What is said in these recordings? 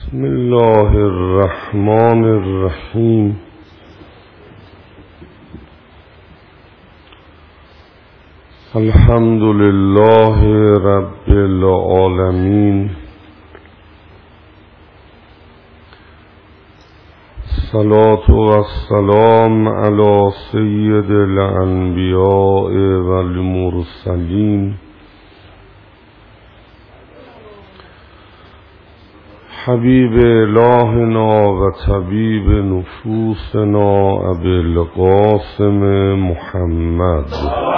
بسم الله الرحمن الرحیم. الحمد لله رب العالمین. الصلاة والسلام علی سید الانبیاء والمرسلین حبیب الهنا و طبیب نفوسنا ابی القاسم محمد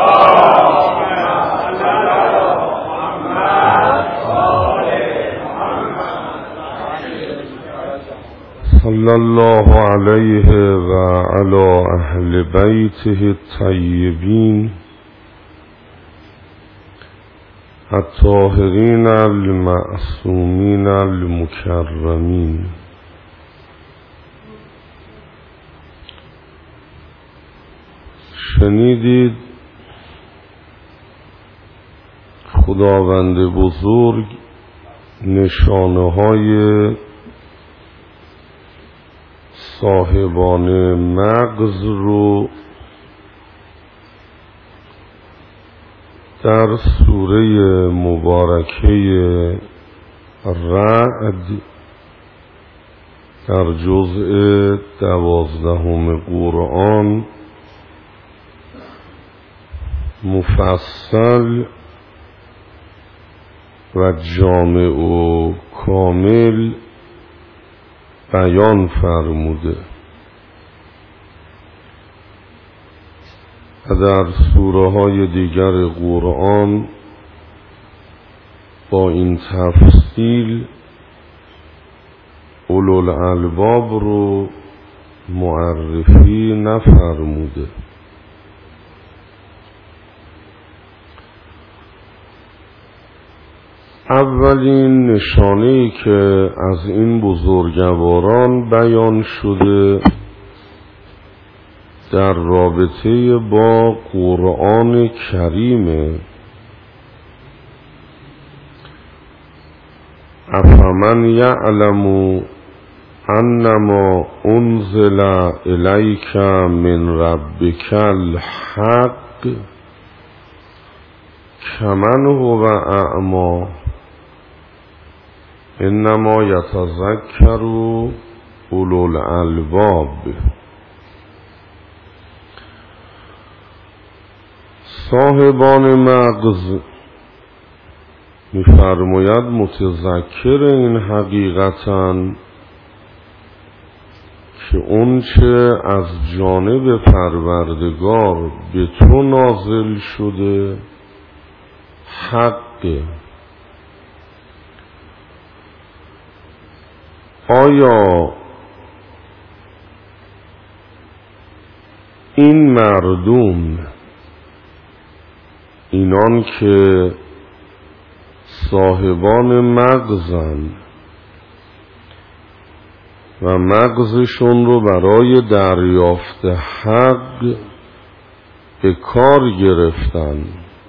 صلی الله علیه و علی اهل بیته الطیبین الطاهرین المعصومین المکرمین. شنیدید خداوند بزرگ نشانه های صاحبان مغز رو در سوره مبارکه رعد در جزء 12 قرآن مفصل و جامع و کامل بیان فرموده و در سوره های دیگر قرآن با این تفصیل اولوالالباب رو معرفی نفرموده. اولین نشانه‌ای که از این بزرگواران بیان شده در رابطه با قرآن کریم، افمن یعلم انما انزل الیک من ربک الحق کمن هو اعمی انما یتذکر اولو الالباب. صاحبان مغز می‌فرماید متذکر این حقیقتاً که اون چه از جانب پروردگار به تو نازل شده حقه. آیا این مردم، اینان که صاحبان مغزن و مغزشون رو برای دریافت حق به کار گرفتن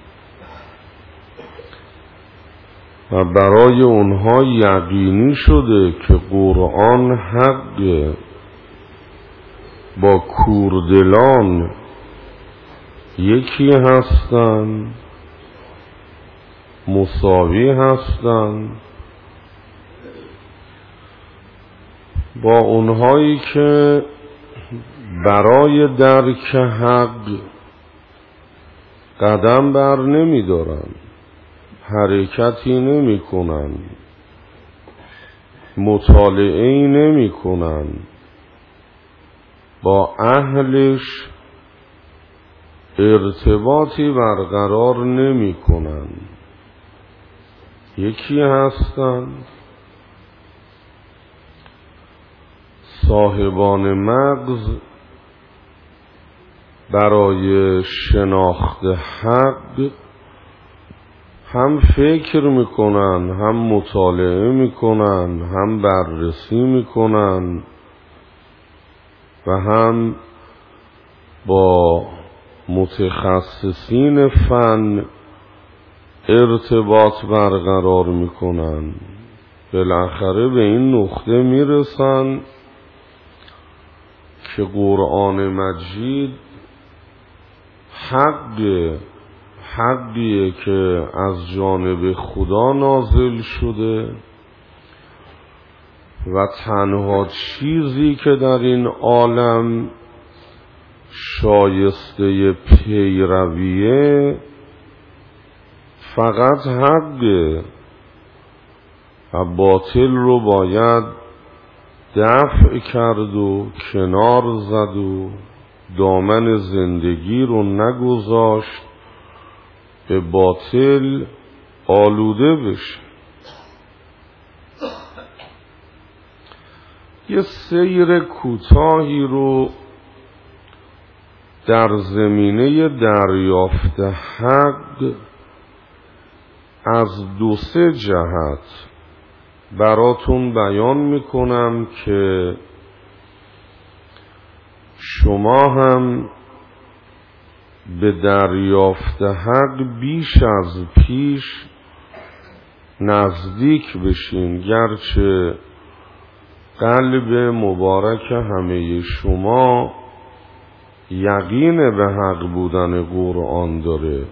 و برای اونها یقینی شده که قرآن حق، با کوردلان یکی هستن، مساوی هستن با اونهایی که برای درک حق قدم بر نمی دارن، حرکتی نمی کنن، مطالعه‌ای نمی کنن، با اهلش ارتباطی برقرار نمی کنن. یکی هستند صاحبان مغز، برای شناخت حق هم فکر میکنن، هم مطالعه میکنن، هم بررسی میکنن و هم با متخصصین فن ارتباط برقرار میکنن بالاخره به این نقطه میرسن که قرآن مجید حقیه که از جانب خدا نازل شده و تنها چیزی که در این عالم شایسته پیرویه فقط حقه و باطل رو باید دفع کرد و کنار زد و دامن زندگی رو نگذاشت به باطل آلوده بشه. یه سیر کوتاهی رو در زمینه دریافت حق از 2-3 جهت براتون بیان میکنم که شما هم به دریافت حق بیش از پیش نزدیک بشین، گرچه قلب مبارک همه شما یقین به حق بودن قرآن داره،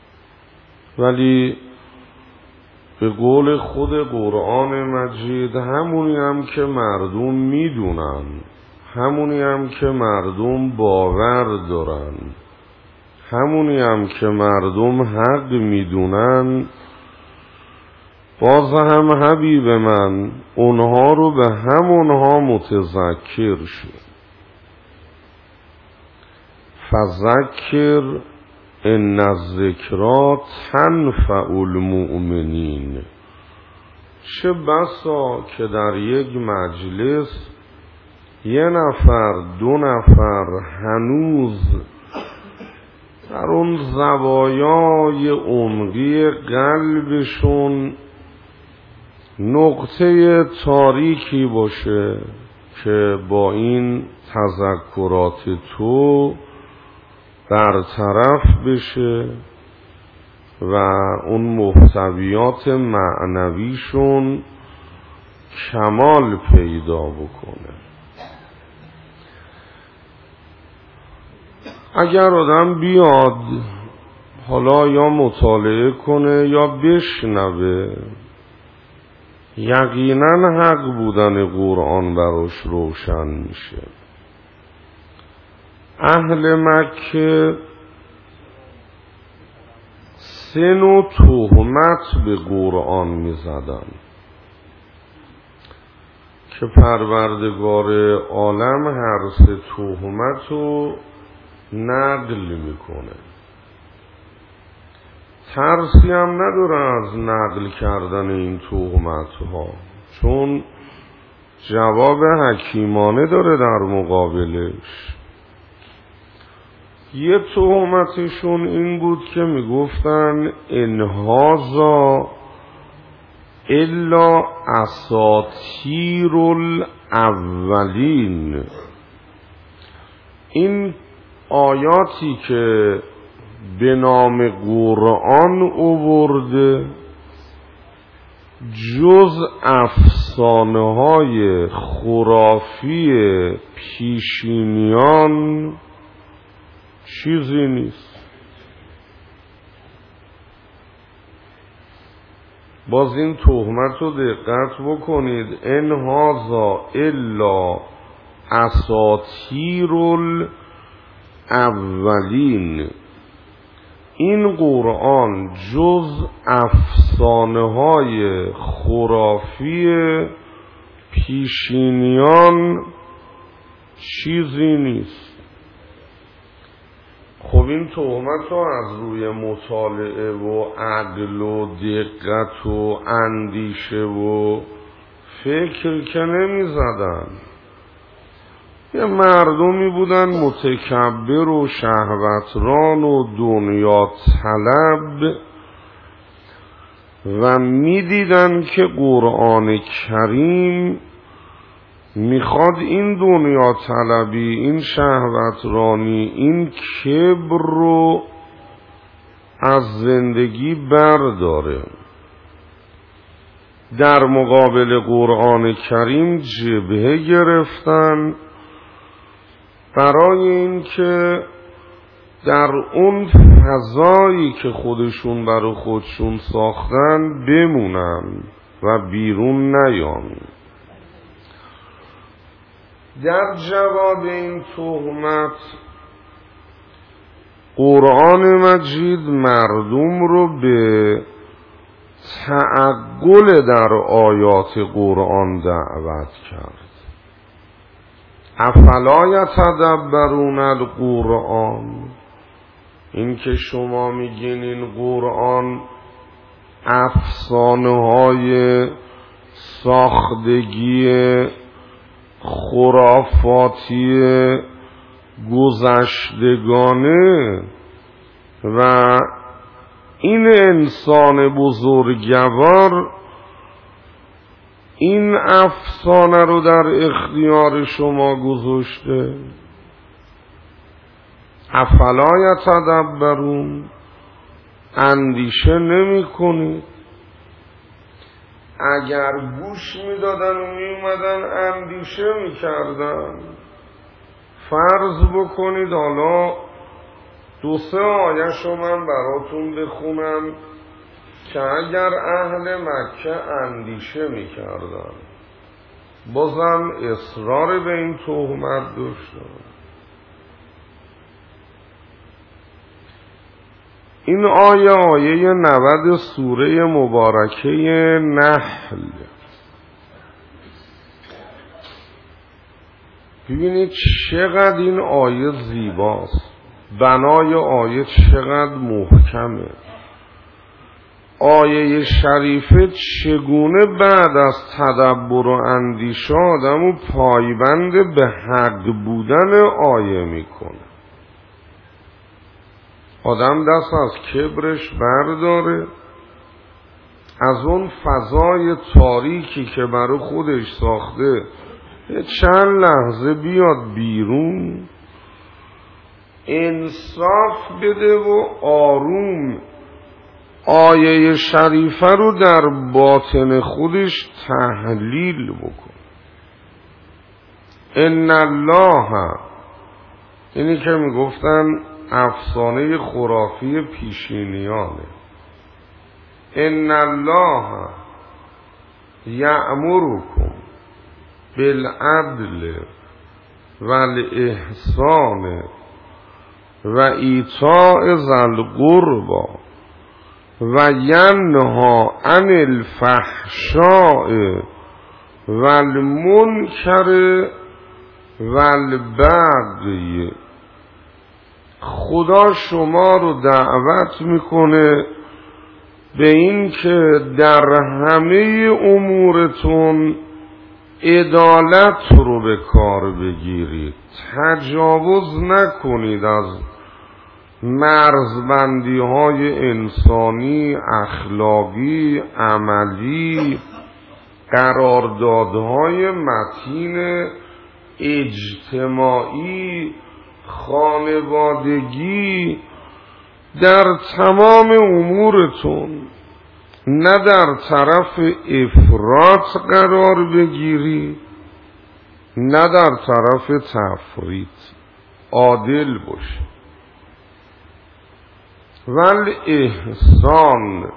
ولی به قول خود قرآن مجید همونی هم که مردم میدونن، همونی هم که مردم باور دارن، همونی هم که مردم حق میدونن، باز هم حبیب من اونها رو به همونها متذکر شد. فذکر ان الذکری تنفع المؤمنین. چه بسا که در یک مجلس 1 نفر 2 نفر هنوز در اون زوایای عمقی قلبشون نقطه تاریکی باشه که با این تذکرات تو برطرف بشه و اون محتویات معنویشون کمال پیدا بکنه. اگر آدم بیاد حالا یا مطالعه کنه یا بشنوه، یقینا حق بودن قرآن براش روشن میشه. اهل مکه 3 نوع تهمت به قرآن میزدن که پروردگار عالم هر 3 تهمت رو نقل میکنه. ترسی هم نداره از نقل کردن این تهمت ها، چون جواب حکیمانه داره در مقابلش. یه تهمتشون این بود که میگفتن ان هذا الا اساطیر الاولین. این آیاتی که به نام قرآن آورده جز افسانه های خرافی پیشینیان چیزی نیست. باز این تهمت رو دقت بکنید، ان هذا الا اساطیر الاولین. این قرآن جز افسانه های خرافی پیشینیان چیزی نیست. خب این تهمت رو از روی مطالعه و عقل و دقت و اندیشه و فکر که نمی زدن. یه مردمی بودن متکبر و شهوتران و دنیا طلب و می دیدن که قرآن کریم میخواد این دنیا طلبی، این شهوترانی، این کبر رو از زندگی برداره. در مقابل قرآن کریم جبهه گرفتن برای اینکه در اون فضایی که خودشون برای خودشون ساختن بمونن و بیرون نیان. در جواب این تهمت قرآن مجید مردم رو به تعقل در آیات قرآن دعوت کرد. افلا یتدبرون القرآن، این که شما میگین این قرآن افسانه های ساختگی خرافاتی گذشتگانه و این انسان بزرگوار این افسانه رو در اختیار شما گذاشته. افلا یتدبرون، اندیشه نمی کنید؟ اگر گوش می دادن و می اومدن اندیشه می کردن، فرض بکنید حالا 2-3 آیه‌شو من براتون بخونم که اگر اهل مکه اندیشه می کردن بازم اصرار به این تهمت داشتن. این آیه 90 سوره مبارکه نحل. ببینید چقدر این آیه زیباست، بنای آیه چقدر محکمه. آیه شریفه چگونه بعد از تدبر و اندیشه آدمو پایبند به حق بودن آیه میکنه. آدم دست از کبرش برداره، از اون فضای تاریکی که برای خودش ساخته چند لحظه بیاد بیرون، انصاف بده و آروم آیه شریفه رو در باطن خودش تحلیل بکن. ان الله، اینی که میگفتن افسانه خرافی پیشینیانه. ان الله یأمرکم بالعدل والاحسان و ایتاء ذی القربی و ینهی عن الفحشاء والمنکر والبغی. خدا شما رو دعوت میکنه به این که در همه امورتون عدالت رو به کار بگیرید، تجاوز نکنید از مرزبندی های انسانی، اخلاقی، عملی، قراردادهای متین اجتماعی، خانوادگی، در تمام امورتون نه در طرف افراط قرار بگیری نه در طرف تفریط، عادل باشی. ول احسان،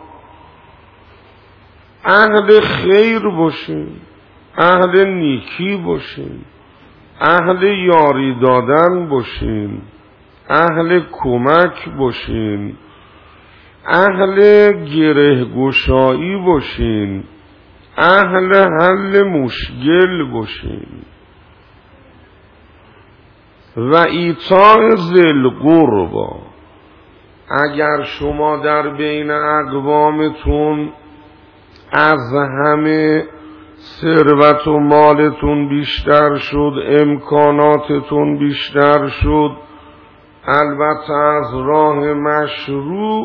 اهل خیر باشین، اهل نیکی باشین، اهل یاری دادن باشین، اهل کمک باشین، اهل گره گشایی باشین، اهل حل مشکل باشین. و ایتاء ذی القربی، اگر شما در بین اقوامتون از همه ثروت و مالتون بیشتر شد، امکاناتتون بیشتر شد، البته از راه مشروع،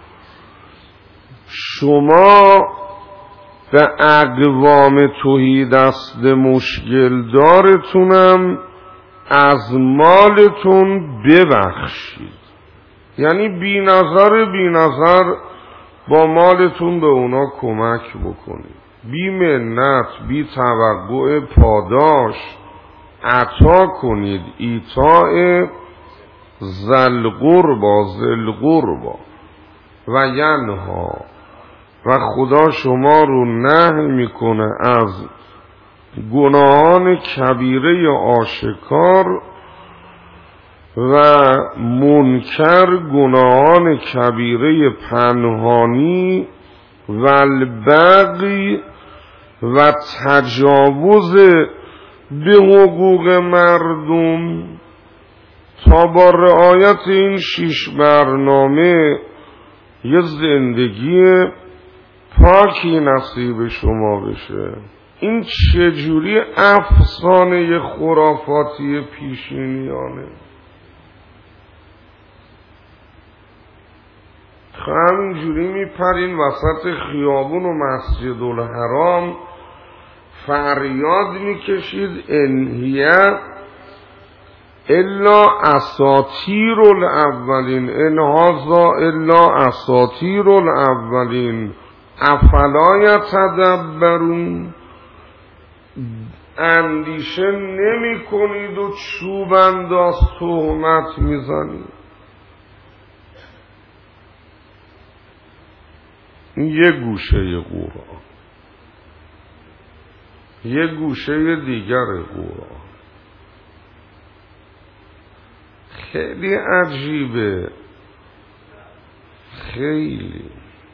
شما به اقوام توحید دست مشکل دارتونم از مالتون ببخشید. یعنی بی نظر با مالتون به اونا کمک بکنید. بی منت بی توقع پاداش عطا کنید. ایتاء ذل قربا و ینها، و خدا شما رو نهی میکنه از گناهان کبیره آشکار و منکر گناهان کبیره پنهانی و البغی و تجاوز به حقوق مردم. تا با رعایت این 6 برنامه یه زندگی پاکی نصیب شما بشه. این چجوری افسانه خرافاتی پیشینیانه؟ همینجوری میپرین وسط خیابون و مسجد الحرام فریاد میکشید انهیه الا اساطیر الاولین، ان هذا الا اساطیر الاولین افلا یتدبرون. اندیشه نمی کنید و چوب انداز تهمت میزنید. یه گوشه قرآن، یه گوشه دیگر قرآن. خیلی عجیبه، خیلی.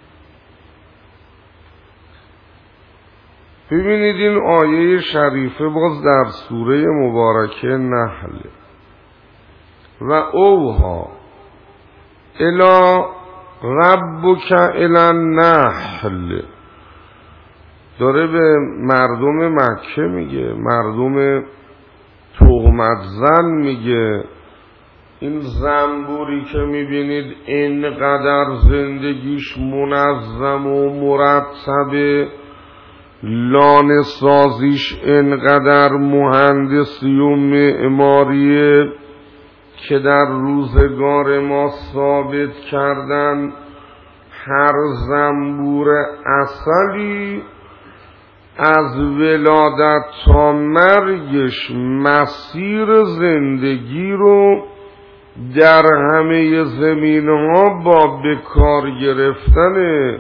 ببینید این آیه شریفه باز در سوره مبارکه نحل، و اوها الی ربک الی النحل، داره به مردم مکه میگه، مردم تهمت زن میگه. این زنبوری که میبینید اینقدر زندگیش منظم و مرتبه، لانه سازیش اینقدر مهندسی و معماریه که در روزگار ما ثابت کردن هر زنبور عسلی از ولادت تا مرگش مسیر زندگی رو در همه زمینها با بکار گرفتن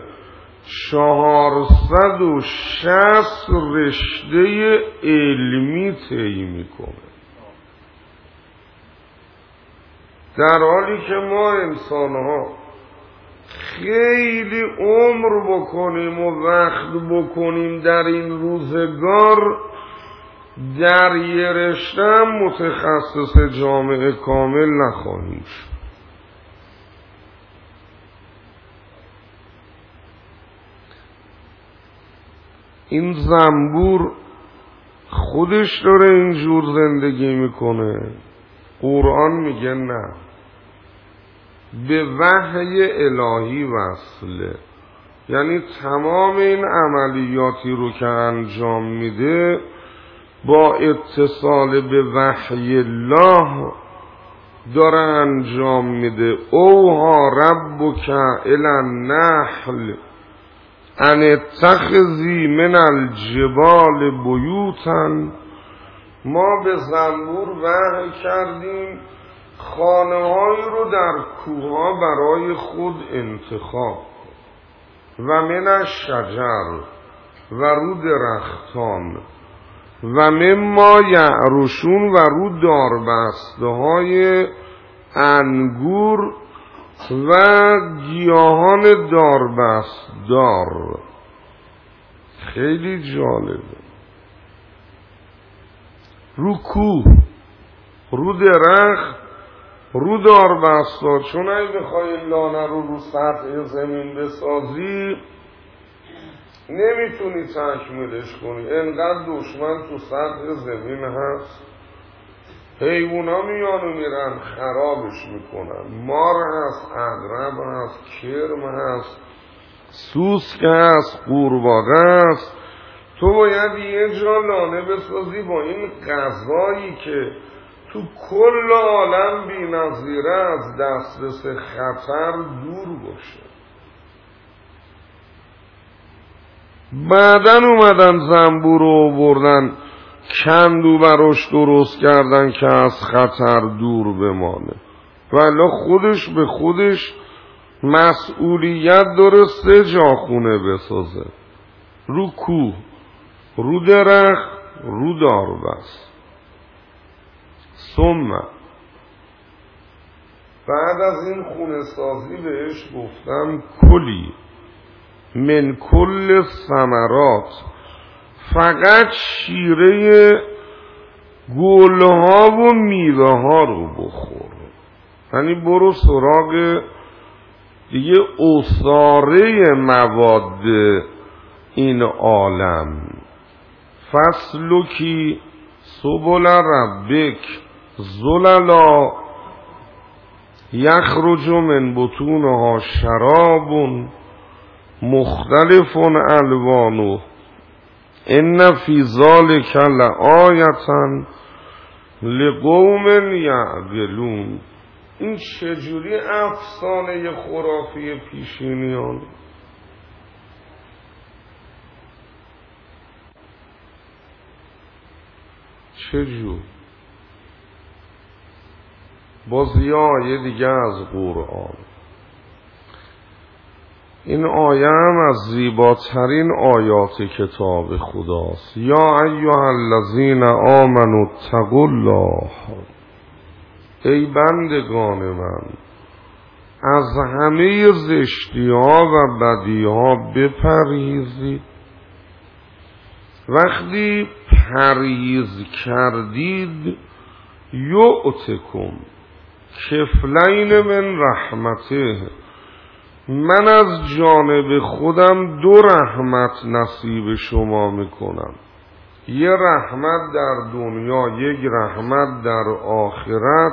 460 رشته علمی طی میکنه، در حالی که ما انسانها خیلی عمر بکنیم و وقت بکنیم در این روزگار در یه رشته متخصص جامعه کامل نخواهیم شد. این زنبور خودش داره اینجور زندگی میکنه؟ قرآن میگه نه، به وحی الهی وصله. یعنی تمام این عملیاتی رو که انجام میده با اتصال به وحی الله داره انجام میده. اوها ربک الی النحل ان اتخذی من الجبال بیوتا، ما به زنبور وحی کردیم خانه‌هایی رو در کوه‌ها برای خود انتخاب کن، و من الشجر، و رو درختان، و مما یعرشون، و رو داربسته های انگور و گیاهان داربستدار. خیلی جالبه. رو کوه، رو درخت، رو داربسته. چون اگه بخوای لانه رو سطح زمین بسازی نمیتونی تکمیلش کنی، انقدر دشمن تو سطح زمین هست. حیوونا میان و میرن خرابش میکنن، مار هست، عقرب هست، کرم هست، سوسک هست، قورباغه هست. تو باید یه جا لانه بسازی با این غذایی که تو کل عالم بی نظیره از دسترس خطر دور باشه. بعدن اومدن زنبور رو بردن کندو براش درست کردن که از خطر دور بمانه، ولی خودش به خودش مسئولیت داره 3 جا خونه بسازه، رو کوه، رو درخت، رو داربست. ثم بعد از این خونه سازی بهش گفتم کلی من کل ثمرات، فقط شیره گلها و میوه ها رو بخور، یعنی برو سراغ دیگه اصاره مواد این عالم. فسلکی سبل ربک زللا یخرج من بطونها شراب مختلف الوانه ان فی ذلک لآیة لقوم یعقلون. این چجوری افسانه خرافی پیشینیان؟ چجور؟ باز یه آیه دیگه از قرآن. این آیه هم از زیباترین آیات کتاب خداست. یا ایها الذین آمنوا اتقوا الله، ای بندگان من از همه زشتی ها و بدی ها بپرهیزید. وقتی پرهیز کردید یؤتکم کفلین من رحمته، من از جانب خودم 2 رحمت نصیب شما میکنم، یه رحمت در دنیا، یک رحمت در آخرت.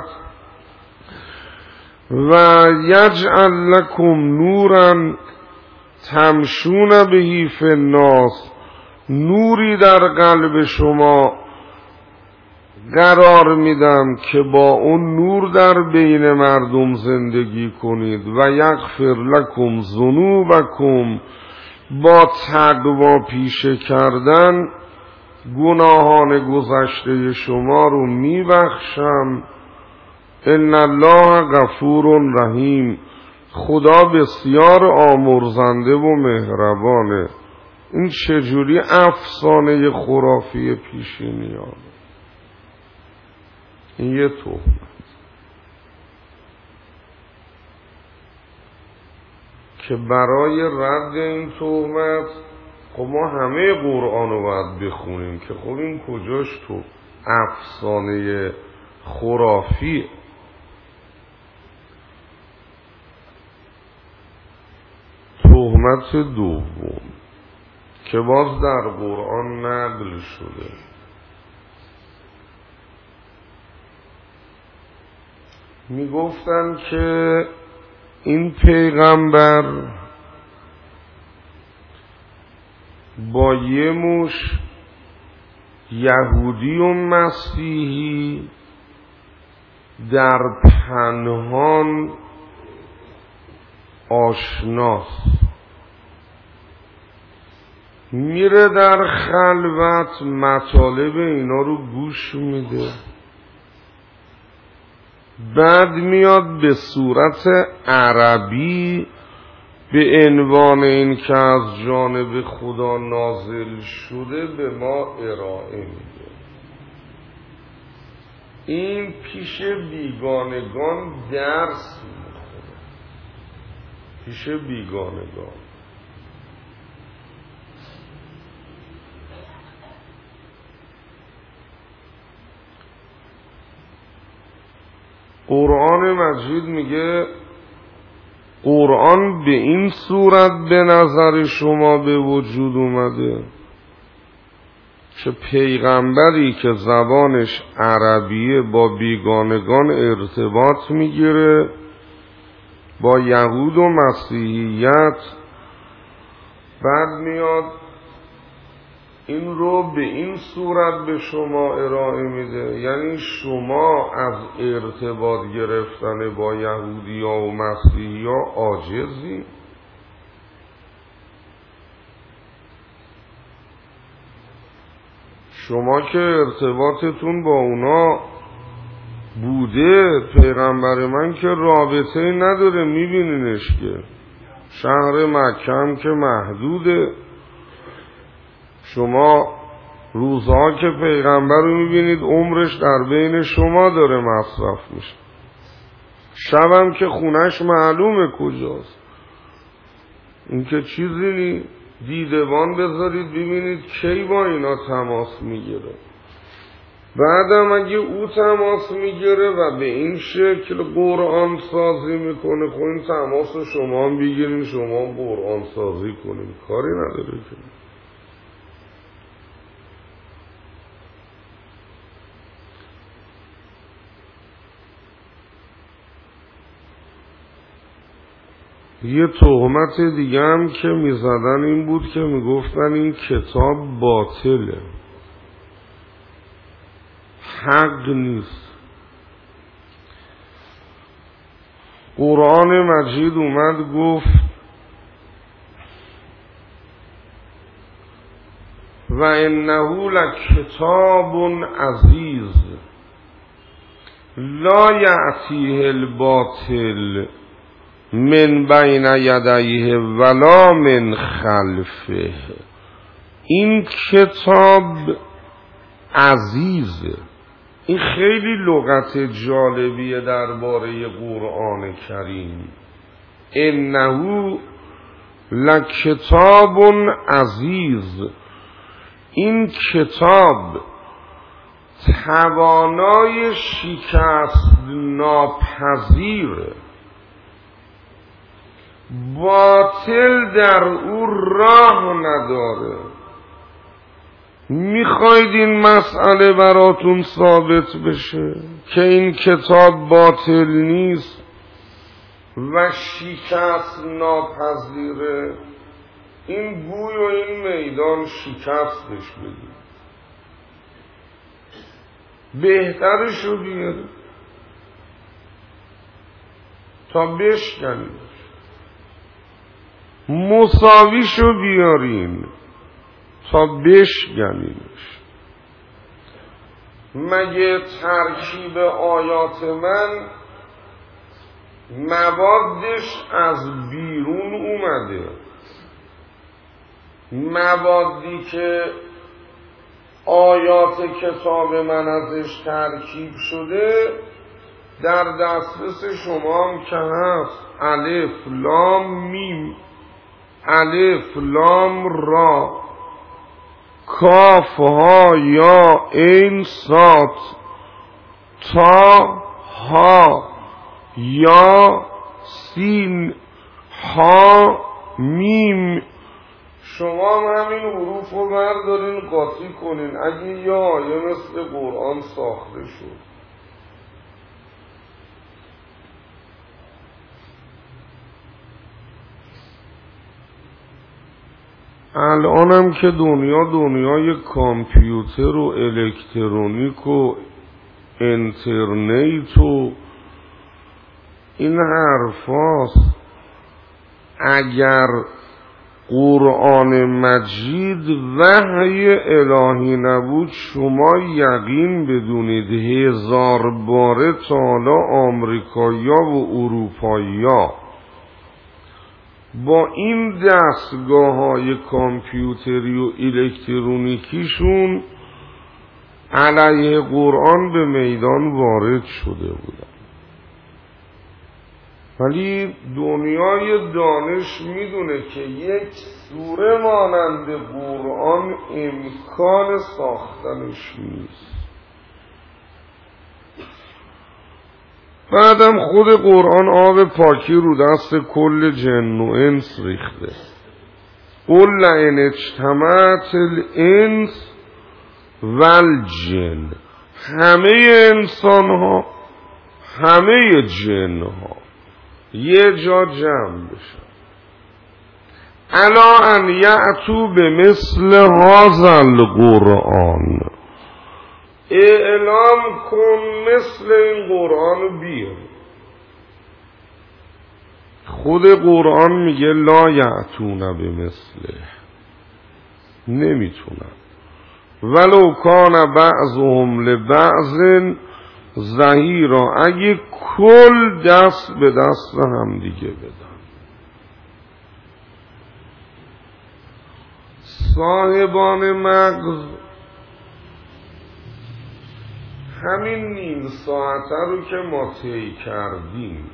و یجعل لکم نورا تمشون بهی فی الناس، نوری در قلب شما قرار میدم که با اون نور در بین مردم زندگی کنید. و یغفر لکم ذنوبکم، با تقوا پیشه کردن گناهان گذشته شما رو میبخشم. ان الله غفور رحیم، خدا بسیار آمرزنده و مهربانه. این چجوری افسانه خرافی پیشینیان؟ این یه تهمت که برای رد این تهمت خب ما همه قرآن رو باید بخونیم که خب این کجاش تو افسانه خرافی. تهمت دوم که باز در قرآن نقل شده، میگفتن که این پیغمبر با یه مش یهودی و مسیحی در پنهان آشناست، میره در خلوت مطالب اینا رو گوش میده، بعد میاد به صورت عربی به عنوان این که از جانب خدا نازل شده به ما ارائه میده. این پیش بیگانگان درس میخوره، پیش بیگانگان. قرآن مجید میگه قرآن به این صورت به نظر شما به وجود اومده که پیغمبری که زبانش عربیه با بیگانگان ارتباط میگیره، با یهود و مسیحیت، بعد میاد این رو به این صورت به شما ارائه میده. یعنی شما از ارتباط گرفتن با یهودی ها و مسیحی ها عاجزی. شما که ارتباطتون با اونا بوده، پیغمبر من که رابطه نداره، میبینینش که شهر مکه هم که محدوده. شما روزها که پیغمبر رو میبینید عمرش در بین شما داره مصرف میشه، شبم که خونش معلومه کجاست. این که چیزی نی، دیدبان بذارید ببینید کی با اینا تماس میگیره. بعدم اگه او تماس میگیره و به این شکل قرآن سازی میکنه، خب این تماس رو شما هم بگیرین، شما هم قرآن سازی کنین، کاری نداره که. یه تهمت دیگه هم که میزدن این بود که میگفتن این کتاب باطله، حق نیست. قرآن مجید اومد گفت و انه لکتاب عزیز لا یأتیه الباطل من بین یدیه ولا من خلفه. این کتاب عزیزه. این خیلی لغت جالبیه درباره قرآن کریم. انه لکتاب عزیز، این کتاب توانای شکست ناپذیره، باطل در او راه نداره. میخواید این مسئله براتون ثابت بشه که این کتاب باطل نیست و شکست ناپذیره؟ این گوی و این میدان شکستش بدید، بهترشو بیارید تا بشکنید، مساویشو بیارین تا بشکنینش. مگه ترکیب آیات من موادش از بیرون اومده؟ موادی که آیات کتاب من ازش ترکیب شده در دسترس شما هم که هست. الف لام میم، الف لام را، کاف ها یا عین صاد، تا ها یا سین ها میم. شما هم همین حروف رو بردارین قاطی کنین. اگه یه آیه مثل قرآن ساخته شد، الانم که دنیای کامپیوتر و الکترونیک و اینترنت و این حرفاست. اگر قرآن مجید وحی الهی نبود، شما یقین بدونید 1000 باره تا حالا آمریکایی‌ها و اروپایی‌ها با این دستگاه‌های کامپیوتری و الکترونیکیشون علیه قرآن به میدان وارد شده بودن. ولی دنیای دانش میدونه که یک سوره مانند قرآن امکان ساختنش نیست. بعدم خود قرآن آب پاکی رو دست کل جن و انس ریخته. قل لئن اجتمعت الانس والجن، همه انسان ها همه جن ها یه جا جمع بشن الا ان یأتوا بمثل هذا القرآن، اعلام کن مثل این قرآن بیار. خود قرآن میگه لا یأتون بمثله، نمیتونن. ولو کان بعضهم لبعض ظهیرا، اگه کل دست به دست هم دیگه بدن. صاحبان مغز همین نیم ساعته رو که ما طی کردیم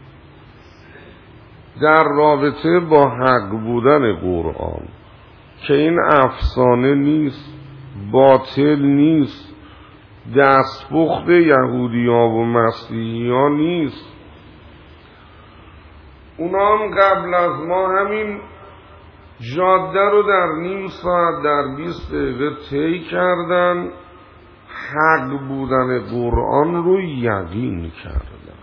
در رابطه با حق بودن قرآن که این افسانه نیست، باطل نیست، دستپخت یهودیان و مسیحیان نیست، اونا هم قبل از ما همین جاده رو در نیم ساعت در 20 دقیقه طی کردن، حق بودن قرآن رو یقین کردن.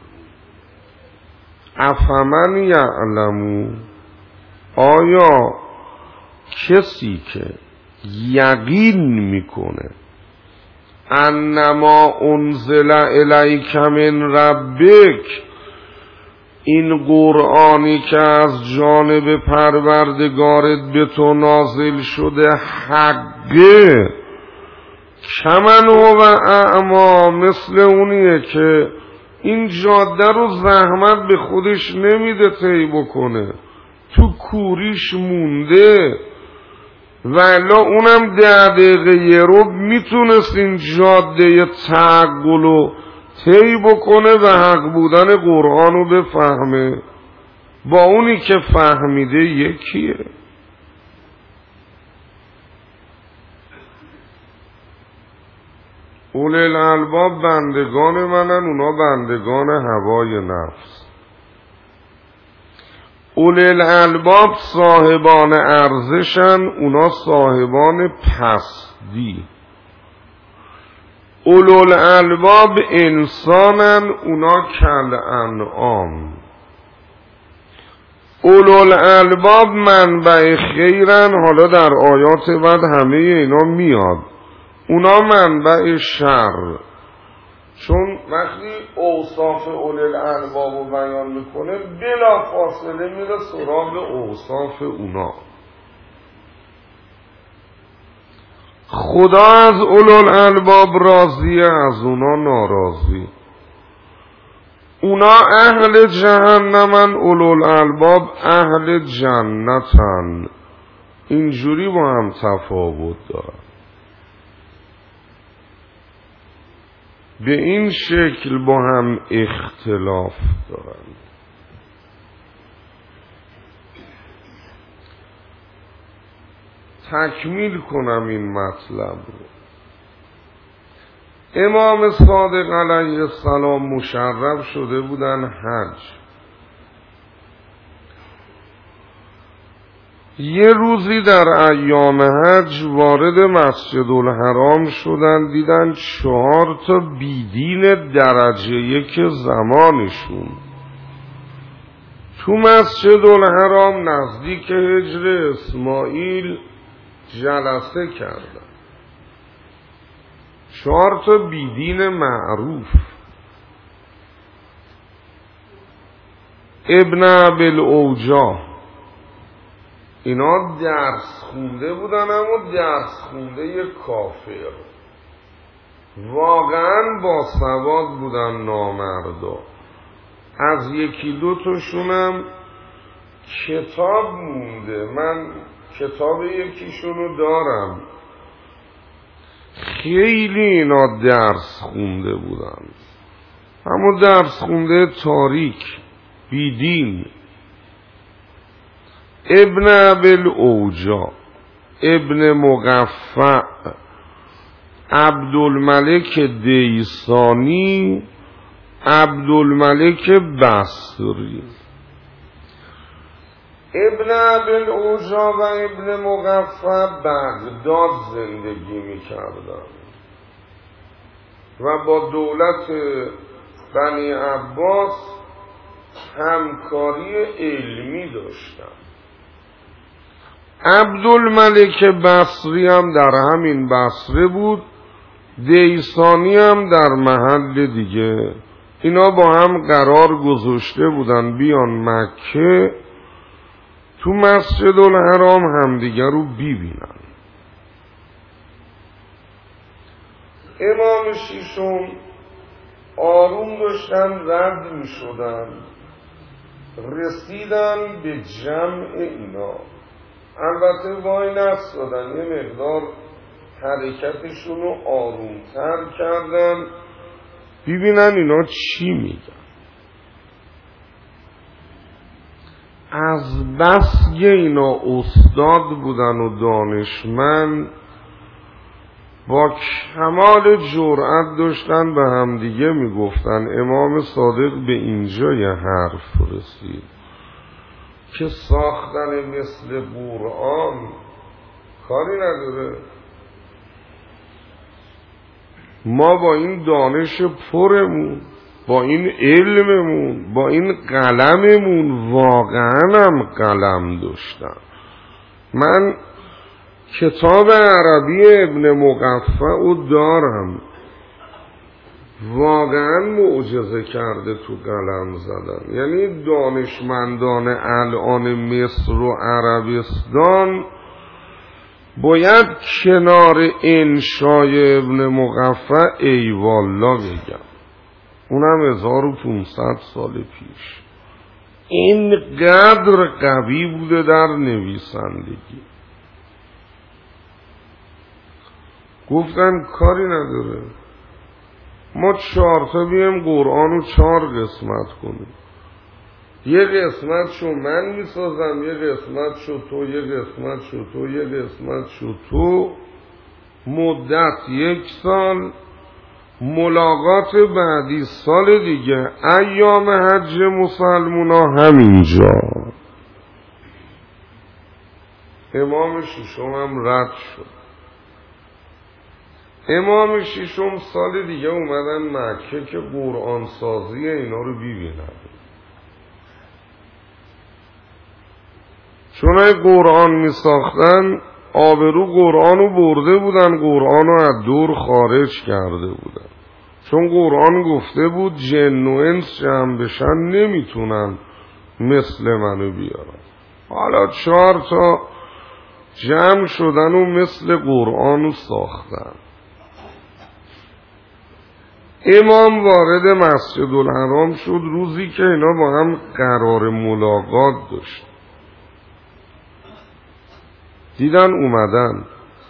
افمن یعلمو، آیا کسی که یقین میکنه انما انزل الیک من ربک، این قرآنی که از جانب پروردگارت به تو نازل شده حقه، کمن و اعما، مثل اونیه که این جاده رو زحمت به خودش نمیده طی بکنه، تو کوریش مونده، ولی اونم 10 دقیقه یه رو میتونست این جاده تعقل رو طی بکنه و حق بودن قرآن رو بفهمه، با اونی که فهمیده یکیه. اول الالباب بندگان منن، اونا بندگان هوای نفس. اول الالباب صاحبان ارزشن، اونا صاحبان پستی. اولو الالباب انسانن، اونا کل انعام. اولو الالباب منبع خیرن، حالا در آیات بعد همه اینا میاد، اونا منبع شر. چون وقتی اوصاف اولو الالباب رو بیان میکنه بلا فاصله میره سراغ اوصاف اونا. خدا از اولو الالباب راضیه، از اونا ناراضی. اونا اهل جهنمن، اولو الالباب اهل جنتن. اینجوری با هم تفاوت دارن، به این شکل با هم اختلاف دارن. تکمیل کنم این مطلب رو. امام صادق علیه السلام مشرف شده بودن حج. یه روزی در ایام حج وارد مسجد الحرام شدن، دیدن 4 تا بیدین درجه 1 زمانشون تو مسجد الحرام نزدیک حجر اسماعیل جلسه کردن. 4 تا بیدین معروف. ابن ابی اینا درس خونده بودن، اما درس خونده یک کافر، واقعا با سواد بودن نامردا. از 1-2 تاشونم کتاب مونده، من کتاب یکیشونو دارم. خیلی اینا درس خونده بودن، اما درس خونده تاریک، بیدین. ابن ابی ابن مقفع، عبدالملک دیسانی، عبدالملک بصری. ابن ابی و ابن مقفع بغداد زندگی می‌کردند و با دولت بنی عباس همکاری علمی داشتند. عبدالملک بصری هم در همین بصره بود، دیسانی هم در محل دیگه. اینا با هم قرار گذاشته بودن بیان مکه، تو مسجد الحرام همدیگر رو ببینن. امام ششم آروم داشتن رد می شدن، رسیدن به جمع اینا. البته وای نستادن، یه مقدار حرکتشون رو آرومتر کردن ببینن اینا چی میگن. از بس که اینا استاد بودن و دانشمند، با کمال جرأت داشتن به همدیگه میگفتن. امام صادق به اینجا یه حرف رسید که ساختن مثل قرآن کاری نداره. ما با این دانش پرمون، با این علممون، با این قلممون، واقعا هم قلم داشتم. من کتاب عربی ابن مقفع رو دارم، واقعا معجزه کرده تو قلم زدن. یعنی دانشمندان الان مصر و عربستان باید کنار انشای ابن مقفع ای والله بگم، اونم 1500 سال پیش. اینقدر قوی بوده در نویسندگی. گفتن کاری نداره، ما 4 تا بیم قرآن رو 4 قسمت کنیم. یه قسمت شو من میسازم، یه قسمت شو تو، یه قسمت شو تو، یه قسمت شو تو. مدت 1 سال، ملاقات بعدی سال دیگه، ایام حج مسلمونا همینجا. امام ششم هم رد شد. امام ششم سال دیگه اومدن مکه که قرآن سازی اینا رو ببینن. چون ای قرآن می ساختن آبرو قرآن رو برده بودن، قرآن رو از دور خارج کرده بودن. چون قرآن گفته بود جن و انس جمع بشن نمیتونن مثل منو بیارن. حالا 4 تا جمع شدن و مثل قرآن رو ساختن. امام وارد مسجد الحرام شد روزی که اینا با هم قرار ملاقات داشت. دیدن اومدن،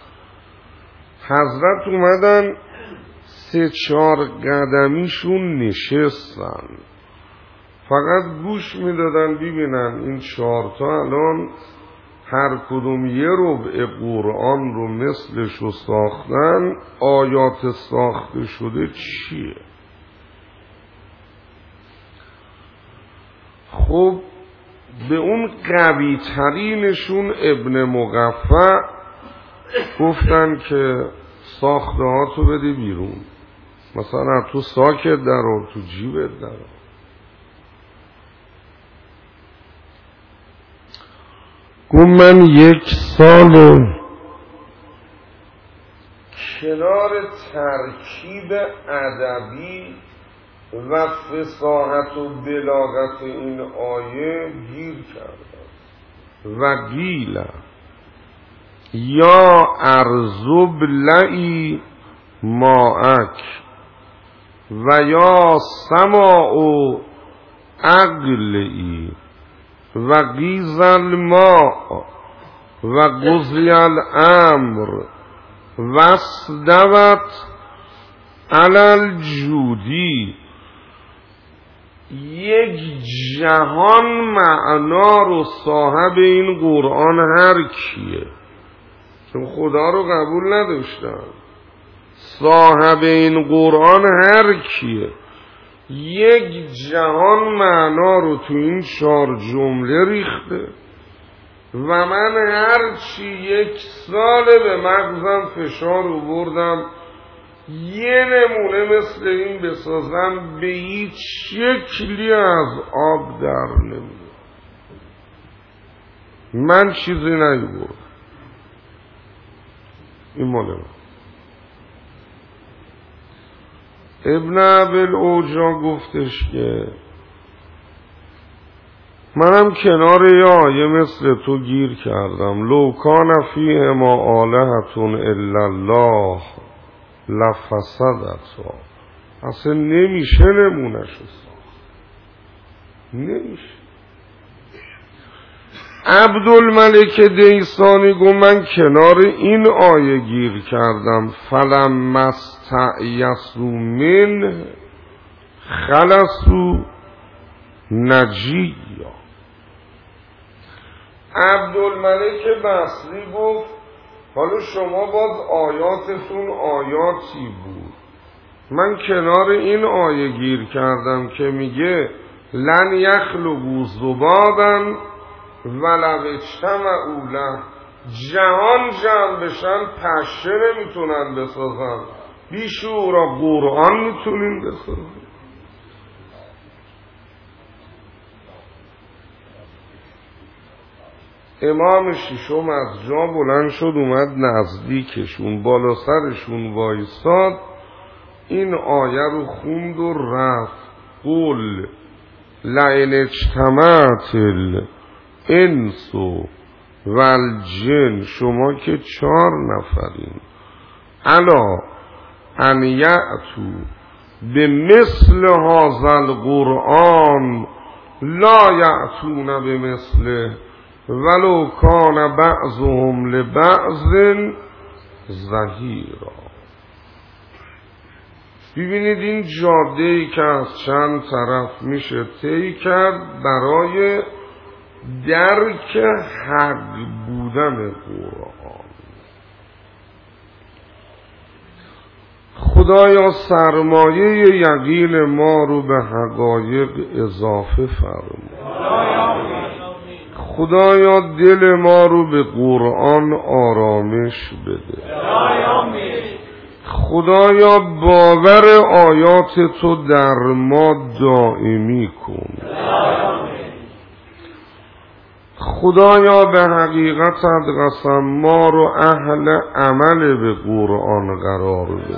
حضرت اومدن 3-4 قدمیشون نشستن، فقط گوش میدادن ببینن این 4 تا الان هر کدوم یه ربع قرآن رو مثلشو ساختن، آیات ساخته شده چیه. خب به اون قوی ترینشون ابن مقفع گفتن که ساخته ها تو بده بیرون، مثلا تو ساکت درار، تو جیبت درار. گفت من 1 سال کنار ترکیب ادبی و فصاحت و بلاغت این آیه گیر کردم. و گیل یا ارزب لئی ماعک و یا سماع عقلی و غیظ الماء و قضی الامر و استوت علی الجودی. یک جهان معنا رو صاحب این قرآن هر کیه، چون خدا رو قبول نداشتن. صاحب این قرآن هر کیه، یک جهان معنا رو تو این 4 جمله ریخته. و من هر چی 1 سال به مغزم فشار آوردم یه نمونه مثل این بسازم، به هیچ شکلی از آب در نمیاد. من چیزی نیاوردم. این مال من. ابن ابوالعوجا گفتش که منم کنار یه آیه مثل تو گیر کردم. لو کان فیه ما آلهة الا الله لفسدتا، اصلا نمیشه نمونش ساخت، نمیشه. عبدالملک دیسانی گو من کنار این آیه گیر کردم، فلم استیأسوا منه خلصوا نجیا. عبدالملک بصری گفت حالا شما باز آیاتتون آیاتی بود، من کنار این آیه گیر کردم که میگه لن یخلقوا ذبابا ولو اجتمعوا له، جهان جمع بشن پشه نمیتونن بسازن، بیشورا قرآن میتونین بسازن. امام ششم از جا بلند شد اومد نزدیکشون، بالا سرشون وایساد، این آیه رو خوند و رفت. قل لئن اجتمعت الانس والجن، شما که 4 نفرین، الا ان یأتوا بمثل هذا القرآن لا یأتون بمثله ولو کان بعضهم لبعض ظهیرا. ببینید این جاده‌ای که از چند طرف میشه طی کرد برای درک حق بودن قرآن. خدایا سرمایه یقین ما رو به حقایق اضافه فرما. خدایا دل ما رو به قرآن آرامش بده. خدایا باور آیات تو در ما دائمی کن. خدایا به حقیقت قسم ما رو اهل عمل به قرآن قرار بده.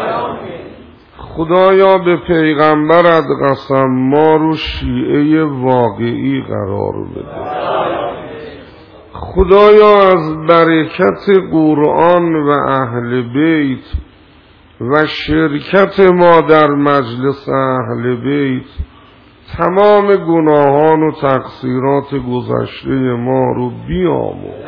خدایا به پیغمبرت قسم ما رو شیعه واقعی قرار بده. خدایا از برکت قرآن و اهل بیت و شرکت ما در مجلس اهل بیت تمام گناهان و تقصیرات گذشته ما رو بیامرز.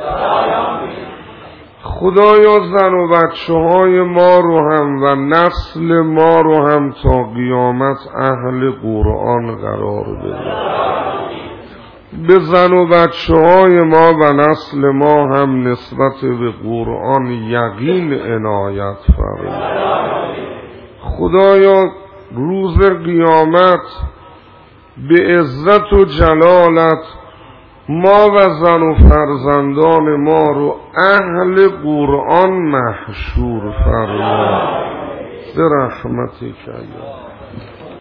خدایا زن و بچه های ما رو هم و نسل ما رو هم تا قیامت اهل قرآن قرار بده. به زن و بچه های ما و نسل ما هم نسبت به قرآن یقین عنایت فرما. خدایا روز قیامت به عزت و جلالت ما و زن و فرزندان ما رو اهل قرآن محشور فرما برحمتک یا